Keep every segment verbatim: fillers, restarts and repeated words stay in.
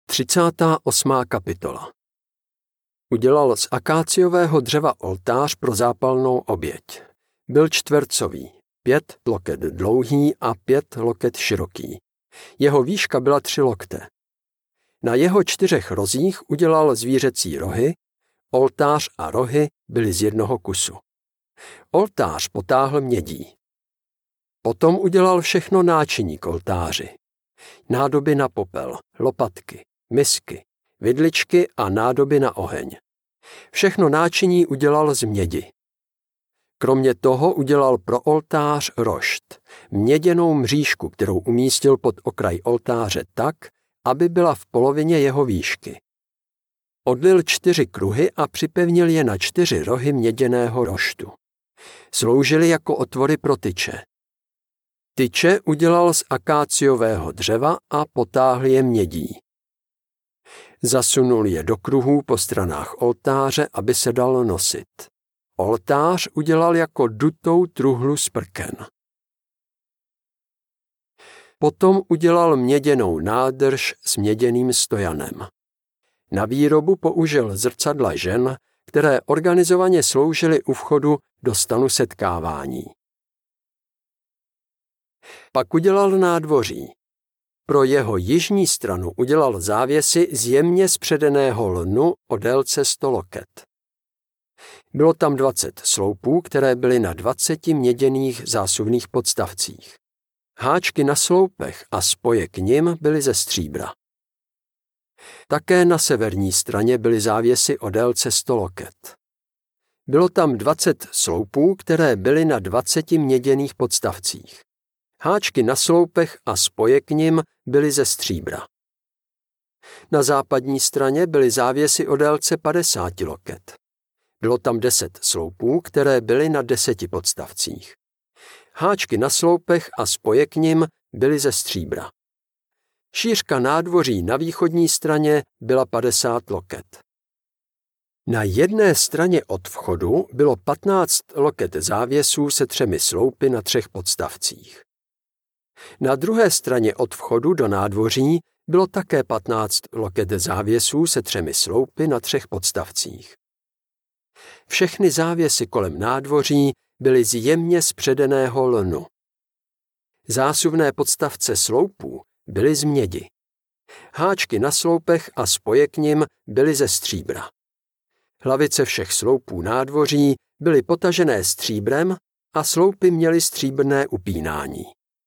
třicátá osmá kapitola. Udělal z akáciového dřeva oltář pro zápalnou oběť. Byl čtvercový, pět loket dlouhý a pět loket široký. Jeho výška byla tři lokte. Na jeho čtyřech rozích udělal zvířecí rohy, oltář a rohy byly z jednoho kusu. Oltář potáhl mědí. Potom udělal všechno náčiní k oltáři. Nádoby na popel, lopatky, misky, vidličky a nádoby na oheň. Všechno náčiní udělal z mědi. Kromě toho udělal pro oltář rošt, měděnou mřížku, kterou umístil pod okraj oltáře tak, aby byla v polovině jeho výšky. Odlil čtyři kruhy a připevnil je na čtyři rohy měděného roštu. Sloužily jako otvory pro tyče. Tyče udělal z akáciového dřeva a potáhl je mědí. Zasunul je do kruhů po stranách oltáře, aby se dal nosit. Oltář udělal jako dutou truhlu z prken. Potom udělal měděnou nádrž s měděným stojanem. Na výrobu použil zrcadla žen, které organizovaně sloužily u vchodu do stanu setkávání. Pak udělal nádvoří. Pro jeho jižní stranu udělal závěsy z jemně spředeného lnu o délce sto loket. Bylo tam dvacet sloupů, které byly na dvaceti měděných zásuvných podstavcích. Háčky na sloupech a spoje k nim byly ze stříbra. Také na severní straně byly závěsy o délce sto loket. Bylo tam dvacet sloupů, které byly na dvaceti měděných podstavcích. Háčky na sloupech a spoje k nim byly ze stříbra. Na západní straně byly závěsy o délce padesáti loket. Bylo tam deset sloupů, které byly na deseti podstavcích. Háčky na sloupech a spoje k nim byly ze stříbra. Šířka nádvoří na východní straně byla padesát loket. Na jedné straně od vchodu bylo patnáct loket závěsů se třemi sloupy na třech podstavcích. Na druhé straně od vchodu do nádvoří bylo také patnáct loket závěsů se třemi sloupy na třech podstavcích. Všechny závěsy kolem nádvoří byly z jemně spředeného lnu. Zásuvné podstavce sloupů byly z mědi. Háčky na sloupech a spoje k nim byly ze stříbra. Hlavice všech sloupů nádvoří byly potažené stříbrem a sloupy měly stříbrné upínání.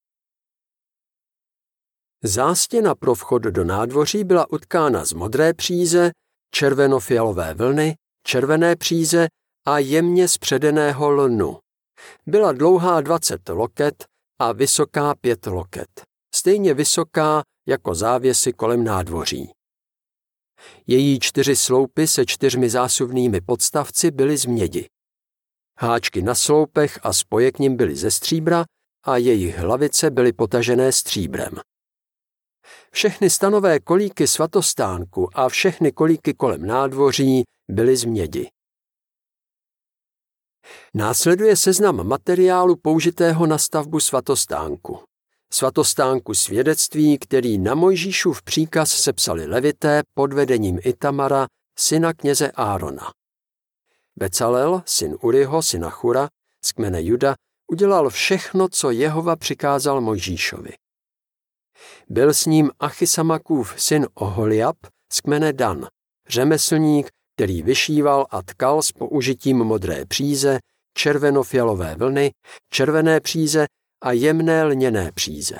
Zástěna pro vchod do nádvoří byla utkána z modré příze, červenofialové vlny, červené příze a jemně spředeného lnu. Byla dlouhá dvacet loket a vysoká pět loket, stejně vysoká jako závěsy kolem nádvoří. Její čtyři sloupy se čtyřmi zásuvnými podstavci byly z mědi. Háčky na sloupech a spoje k nim byly ze stříbra a jejich hlavice byly potažené stříbrem. Všechny stanové kolíky svatostánku a všechny kolíky kolem nádvoří byly z mědi. Následuje seznam materiálu použitého na stavbu svatostánku. Svatostánku svědectví, který na Mojžíšův příkaz sepsali levité pod vedením Itamara, syna kněze Árona. Becalel, syn Uriho, syna Chura, z kmene Juda, udělal všechno, co Jehova přikázal Mojžíšovi. Byl s ním Achisamakův syn Oholiab z kmene Dan, řemeslník, který vyšíval a tkal s použitím modré příze, červenofialové vlny, červené příze a jemné lněné příze.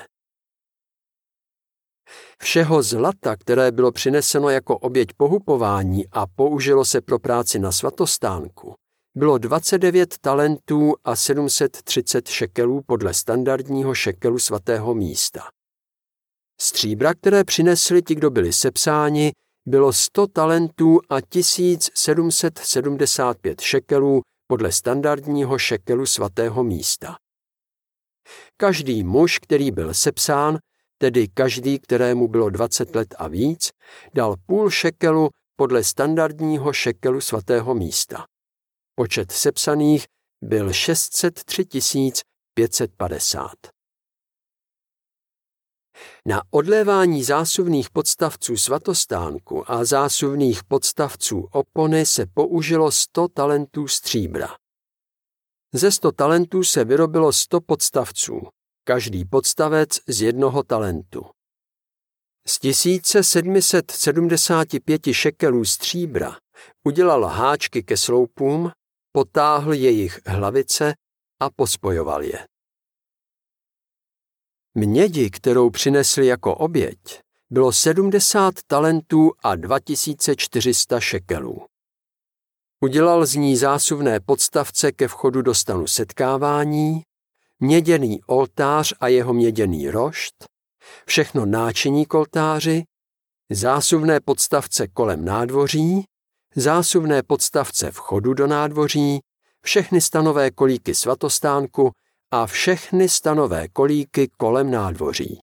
Všeho zlata, které bylo přineseno jako oběť pohupování a použilo se pro práci na svatostánku, bylo dvacet devět talentů a sedm set třicet šekelů podle standardního šekelu svatého místa. Stříbra, které přinesli ti, kdo byli sepsáni, bylo sto talentů a tisíc sedm set sedmdesát pět šekelů podle standardního šekelu svatého místa. Každý muž, který byl sepsán, tedy každý, kterému bylo dvacet let a víc, dal půl šekelu podle standardního šekelu svatého místa. Počet sepsaných byl šest set tři tisíce pět set padesát. Na odlévání zásuvných podstavců svatostánku a zásuvných podstavců opony se použilo sto talentů stříbra. Ze sto talentů se vyrobilo sto podstavců, každý podstavec z jednoho talentu. Z tisíce sedm set sedmdesát pět šekelů stříbra udělal háčky ke sloupům, potáhl jejich hlavice a pospojoval je. Mědi, kterou přinesli jako oběť, bylo sedmdesát talentů a dva tisíce čtyři sta šekelů. Udělal z ní zásuvné podstavce ke vchodu do stanu setkávání, měděný oltář a jeho měděný rošt, všechno náčiní k oltáři, zásuvné podstavce kolem nádvoří, zásuvné podstavce vchodu do nádvoří, všechny stanové kolíky svatostánku a všechny stanové kolíky kolem nádvoří.